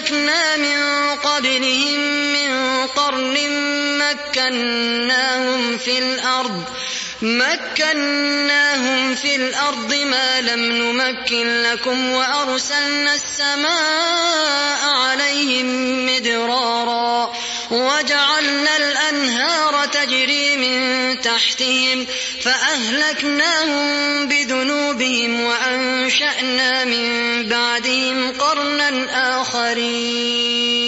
أهلكنا من قبلهم من قرن مكناهم في الأرض ما لم نمكن لكم وأرسلنا السماء عليهم مدرارا وجعلنا الأنهار تجري من تحتهم فأهلكناهم بذنوبهم وأنشأنا من بعدهم قرنا آخرين